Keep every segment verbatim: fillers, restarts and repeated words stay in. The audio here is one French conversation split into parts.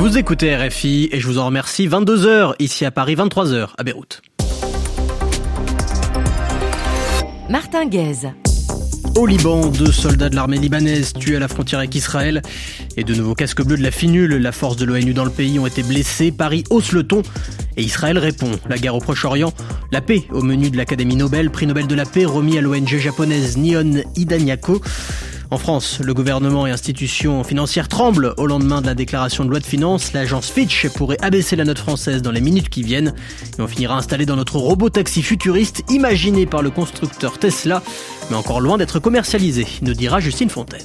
Vous écoutez R F I et je vous en remercie. vingt-deux heures ici à Paris, vingt-trois heures à Beyrouth. Martin Guez. Au Liban, deux soldats de l'armée libanaise tués à la frontière avec Israël et de nouveaux casques bleus de la FINUL, la force de l'ONU dans le pays, ont été blessés. Paris hausse le ton et Israël répond. La guerre au Proche-Orient, la paix au menu de l'Académie Nobel, prix Nobel de la paix remis à l'O N G japonaise Nihon Hidanyako. En France, le gouvernement et institutions financières tremblent au lendemain de la déclaration de loi de finances. L'agence Fitch pourrait abaisser la note française dans les minutes qui viennent. Et on finira installé dans notre robot-taxi futuriste imaginé par le constructeur Tesla, mais encore loin d'être commercialisé, nous dira Justine Fontaine.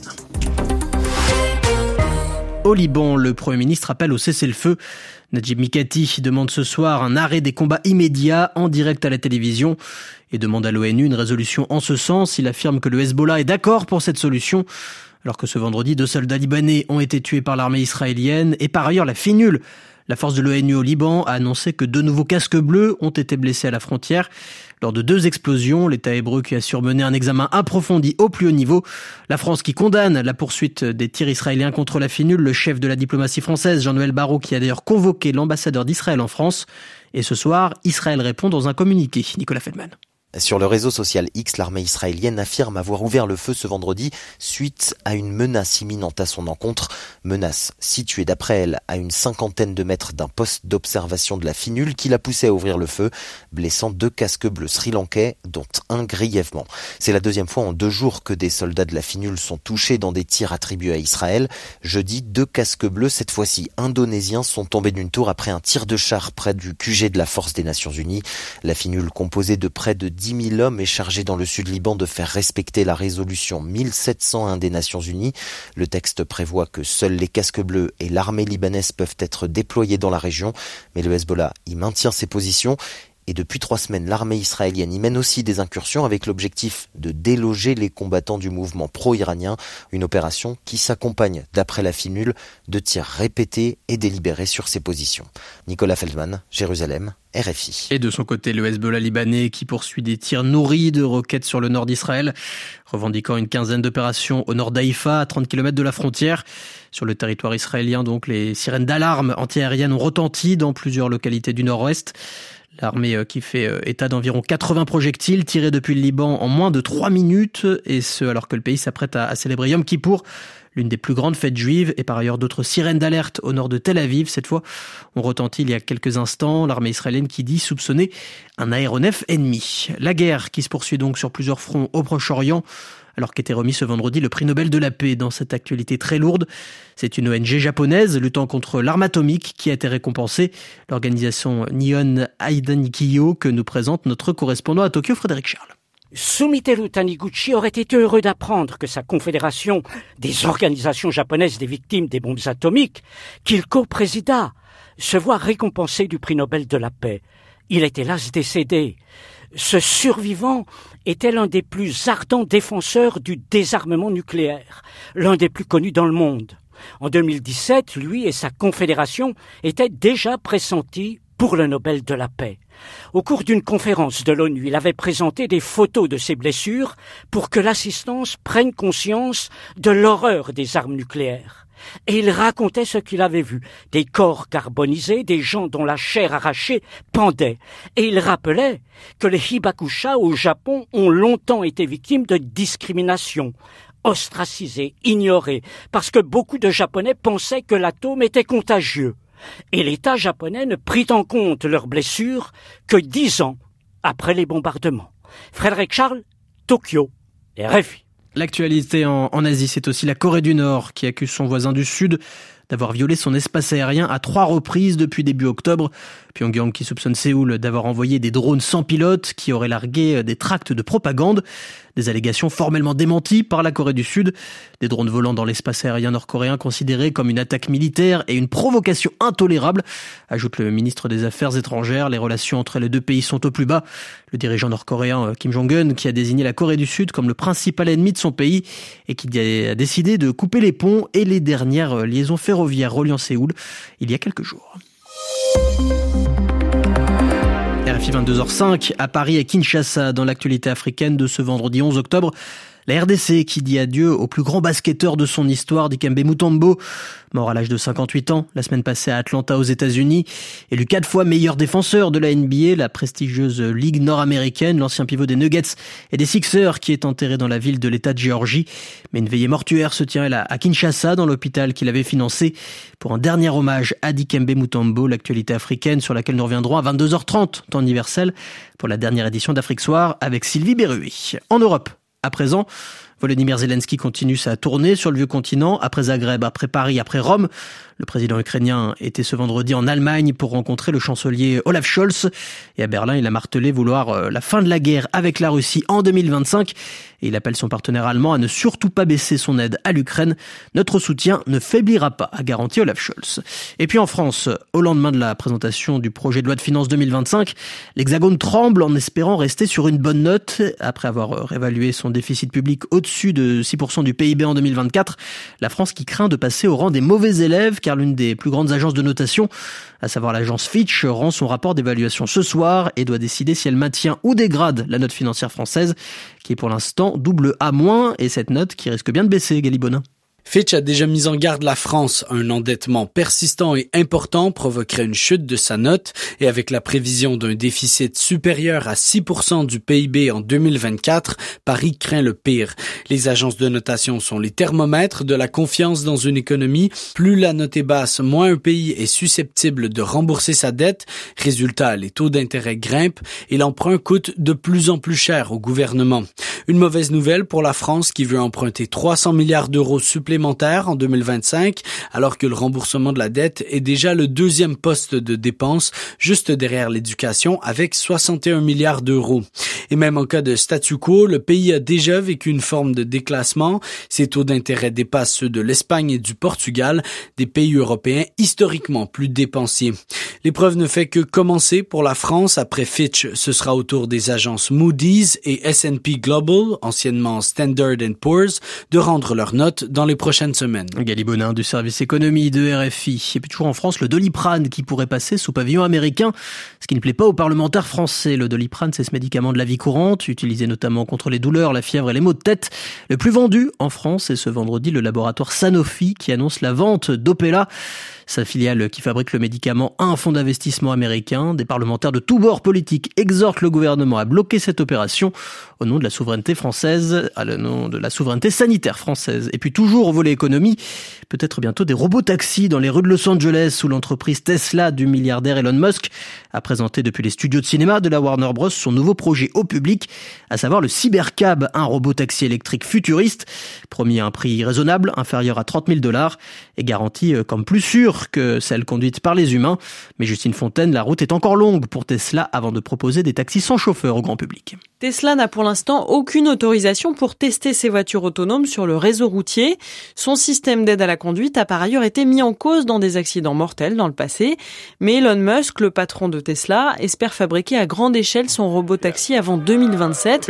Au Liban, le Premier ministre appelle au cessez-le-feu. Najib Mikati demande ce soir un arrêt des combats immédiats en direct à la télévision et demande à l'ONU une résolution en ce sens. Il affirme que le Hezbollah est d'accord pour cette solution, alors que ce vendredi, deux soldats libanais ont été tués par l'armée israélienne. Et par ailleurs, la FINUL, la force de l'ONU au Liban, a annoncé que deux nouveaux casques bleus ont été blessés à la frontière lors de deux explosions. L'État hébreu qui a surmené un examen approfondi au plus haut niveau. La France qui condamne la poursuite des tirs israéliens contre la FINUL. Le chef de la diplomatie française, Jean-Noël Barrot, qui a d'ailleurs convoqué l'ambassadeur d'Israël en France. Et ce soir, Israël répond dans un communiqué. Nicolas Feldman. Sur le réseau social X, l'armée israélienne affirme avoir ouvert le feu ce vendredi suite à une menace imminente à son encontre. Menace située d'après elle à une cinquantaine de mètres d'un poste d'observation de la FINUL qui l'a poussé à ouvrir le feu, blessant deux casques bleus sri-lankais, dont un grièvement. C'est la deuxième fois en deux jours que des soldats de la FINUL sont touchés dans des tirs attribués à Israël. Jeudi, deux casques bleus, cette fois-ci indonésiens, sont tombés d'une tour après un tir de char près du Q G de la Force des Nations Unies. La FINUL, composée de près de dix mille hommes, est chargé dans le sud Liban de faire respecter la résolution mille sept cent un des Nations Unies. Le texte prévoit que seuls les casques bleus et l'armée libanaise peuvent être déployés dans la région, mais le Hezbollah y maintient ses positions. Et depuis trois semaines, l'armée israélienne y mène aussi des incursions avec l'objectif de déloger les combattants du mouvement pro-iranien, une opération qui s'accompagne, d'après la FINUL, de tirs répétés et délibérés sur ses positions. Nicolas Feldman, Jérusalem, R F I. Et de son côté, le Hezbollah libanais qui poursuit des tirs nourris de roquettes sur le nord d'Israël, revendiquant une quinzaine d'opérations au nord d'Haïfa, à trente kilomètres de la frontière. Sur le territoire israélien, donc, les sirènes d'alarme antiaériennes ont retenti dans plusieurs localités du nord-ouest. L'armée qui fait état d'environ quatre-vingts projectiles tirés depuis le Liban en moins de trois minutes, et ce alors que le pays s'apprête à, à célébrer Yom Kippour, l'une des plus grandes fêtes juives, et par ailleurs d'autres sirènes d'alerte au nord de Tel Aviv. Cette fois, ont retenti il y a quelques instants, l'armée israélienne qui dit soupçonner un aéronef ennemi. La guerre qui se poursuit donc sur plusieurs fronts au Proche-Orient, alors qu'était remis ce vendredi le prix Nobel de la paix dans cette actualité très lourde. C'est une O N G japonaise luttant contre l'arme atomique qui a été récompensée. L'organisation Nihon Hidanyako que nous présente notre correspondant à Tokyo, Frédéric Charles. Sumiteru Taniguchi aurait été heureux d'apprendre que sa confédération des organisations japonaises des victimes des bombes atomiques, qu'il co-présida, se voit récompensé du prix Nobel de la paix. Il est hélas décédé. Ce survivant était l'un des plus ardents défenseurs du désarmement nucléaire, l'un des plus connus dans le monde. En deux mille dix-sept, lui et sa confédération étaient déjà pressentis pour le Nobel de la paix. Au cours d'une conférence de l'ONU, il avait présenté des photos de ses blessures pour que l'assistance prenne conscience de l'horreur des armes nucléaires. Et il racontait ce qu'il avait vu, des corps carbonisés, des gens dont la chair arrachée pendait. Et il rappelait que les hibakusha au Japon ont longtemps été victimes de discrimination, ostracisés, ignorés, parce que beaucoup de Japonais pensaient que l'atome était contagieux. Et l'État japonais ne prit en compte leurs blessures que dix ans après les bombardements. Frédéric Charles, Tokyo, R F I. L'actualité en, en Asie, c'est aussi la Corée du Nord qui accuse son voisin du Sud d'avoir violé son espace aérien à trois reprises depuis début octobre. Pyongyang qui soupçonne Séoul d'avoir envoyé des drones sans pilote qui auraient largué des tracts de propagande. Des allégations formellement démenties par la Corée du Sud. Des drones volant dans l'espace aérien nord-coréen considérés comme une attaque militaire et une provocation intolérable, ajoute le ministre des Affaires étrangères. Les relations entre les deux pays sont au plus bas. Le dirigeant nord-coréen Kim Jong-un, qui a désigné la Corée du Sud comme le principal ennemi de son pays et qui a décidé de couper les ponts et les dernières liaisons ferroviaires reliant Séoul il y a quelques jours. R F I vingt-deux heures cinq à Paris et Kinshasa dans l'actualité africaine de ce vendredi onze octobre. La R D C qui dit adieu au plus grand basketteur de son histoire, Dikembe Mutombo, mort à l'âge de cinquante-huit ans, la semaine passée à Atlanta aux États-Unis. Élu quatre fois meilleur défenseur de la N B A, la prestigieuse ligue nord-américaine, l'ancien pivot des Nuggets et des Sixers qui est enterré dans la ville de l'État de Géorgie. Mais une veillée mortuaire se tient elle à Kinshasa, dans l'hôpital qu'il avait financé, pour un dernier hommage à Dikembe Mutombo, l'actualité africaine sur laquelle nous reviendrons à vingt-deux heures trente, temps universel, pour la dernière édition d'Afrique Soir avec Sylvie Berruet. En Europe, à présent, Volodymyr Zelensky continue sa tournée sur le vieux continent, après Zagreb, après Paris, après Rome. Le président ukrainien était ce vendredi en Allemagne pour rencontrer le chancelier Olaf Scholz. Et à Berlin, il a martelé vouloir la fin de la guerre avec la Russie en deux mille vingt-cinq. Et il appelle son partenaire allemand à ne surtout pas baisser son aide à l'Ukraine. Notre soutien ne faiblira pas, a garanti Olaf Scholz. Et puis en France, au lendemain de la présentation du projet de loi de finances deux mille vingt-cinq, l'Hexagone tremble en espérant rester sur une bonne note. Après avoir réévalué son déficit public au-dessus de six pour cent du P I B en deux mille vingt-quatre, la France qui craint de passer au rang des mauvais élèves, car l'une des plus grandes agences de notation, à savoir l'agence Fitch, rend son rapport d'évaluation ce soir et doit décider si elle maintient ou dégrade la note financière française, qui est pour l'instant double A-, et cette note qui risque bien de baisser, Gali Bonin. Fitch a déjà mis en garde la France. Un endettement persistant et important provoquerait une chute de sa note, et avec la prévision d'un déficit supérieur à six pour cent du P I B en deux mille vingt-quatre, Paris craint le pire. Les agences de notation sont les thermomètres de la confiance dans une économie. Plus la note est basse, moins un pays est susceptible de rembourser sa dette. Résultat, les taux d'intérêt grimpent et l'emprunt coûte de plus en plus cher au gouvernement. Une mauvaise nouvelle pour la France qui veut emprunter trois cents milliards d'euros supplémentaires en deux mille vingt-cinq, alors que le remboursement de la dette est déjà le deuxième poste de dépense, juste derrière l'éducation, avec soixante et un milliards d'euros. Et même en cas de statu quo, le pays a déjà vécu une forme de déclassement. Ses taux d'intérêt dépassent ceux de l'Espagne et du Portugal, des pays européens historiquement plus dépensiers. L'épreuve ne fait que commencer pour la France. Après Fitch, ce sera au tour des agences Moody's et S and P Global, anciennement Standard and Poor's, de rendre leurs notes dans les prochaines semaines. Gali Bonin du service économie de R F I. Et puis toujours en France, le Doliprane qui pourrait passer sous pavillon américain, ce qui ne plaît pas aux parlementaires français. Le Doliprane, c'est ce médicament de la vie courante, utilisé notamment contre les douleurs, la fièvre et les maux de tête. Le plus vendu en France est ce vendredi le laboratoire Sanofi qui annonce la vente d'Opella, sa filiale qui fabrique le médicament à un fonds d'investissement américain. Des parlementaires de tous bords politiques exhortent le gouvernement à bloquer cette opération au nom de la souveraineté française, à le nom de la souveraineté sanitaire française. Et puis toujours au volet économie, peut-être bientôt des robots-taxis dans les rues de Los Angeles, où l'entreprise Tesla du milliardaire Elon Musk a présenté depuis les studios de cinéma de la Warner Bros. Son nouveau projet au public, à savoir le Cybercab, un robot-taxi électrique futuriste, promis à un prix raisonnable, inférieur à trente mille dollars, et garanti comme plus sûr que celle conduite par les humains. Mais Justine Fontaine, la route est encore longue pour Tesla avant de proposer des taxis sans chauffeur au grand public. Tesla n'a pour l'instant aucune autorisation pour tester ses voitures autonomes sur le réseau routier. Son système d'aide à la conduite a par ailleurs été mis en cause dans des accidents mortels dans le passé. Mais Elon Musk, le patron de Tesla, espère fabriquer à grande échelle son robot-taxi avant deux mille vingt-sept.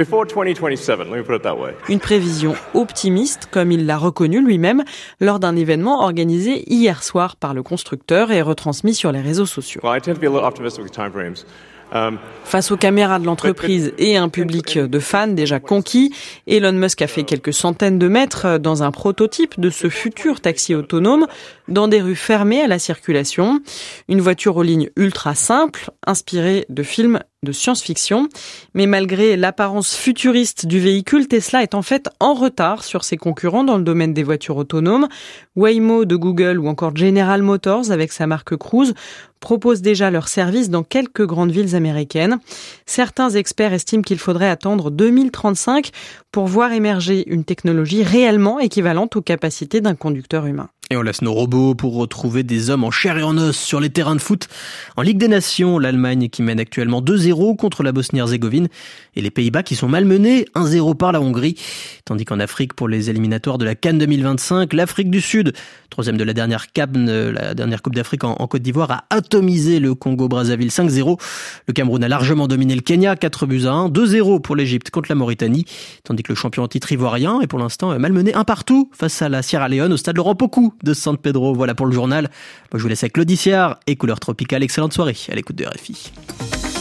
Une prévision optimiste, comme il l'a reconnu lui-même lors d'un événement organisé hier soir par le constructeur et retransmis sur les réseaux sociaux. Face aux caméras de l'entreprise et un public de fans déjà conquis, Elon Musk a fait quelques centaines de mètres dans un prototype de ce futur taxi autonome dans des rues fermées à la circulation. Une voiture aux lignes ultra simples, inspirée de films de science-fiction. Mais malgré l'apparence futuriste du véhicule, Tesla est en fait en retard sur ses concurrents dans le domaine des voitures autonomes. Waymo de Google ou encore General Motors avec sa marque Cruise proposent déjà leurs services dans quelques grandes villes américaines. Certains experts estiment qu'il faudrait attendre deux mille trente-cinq pour voir émerger une technologie réellement équivalente aux capacités d'un conducteur humain. Et on laisse nos robots pour retrouver des hommes en chair et en os sur les terrains de foot. En Ligue des Nations, l'Allemagne qui mène actuellement deux zéro contre la Bosnie-Herzégovine et les Pays-Bas qui sont malmenés un zéro par la Hongrie. Tandis qu'en Afrique, pour les éliminatoires de la CAN deux mille vingt-cinq, l'Afrique du Sud, troisième de la dernière CAN, la dernière Coupe d'Afrique en, en Côte d'Ivoire, a atomisé le Congo-Brazzaville cinq zéro. Le Cameroun a largement dominé le Kenya, quatre buts à un, deux zéro pour l'Égypte contre la Mauritanie. Tandis que le champion en titre ivoirien est pour l'instant malmené un partout face à la Sierra Leone au stade Laurent Pokou de San Pedro. Voilà pour le journal. Moi, je vous laisse avec Claude Dissiard et Couleur Tropicale. Excellente soirée à l'écoute de R F I.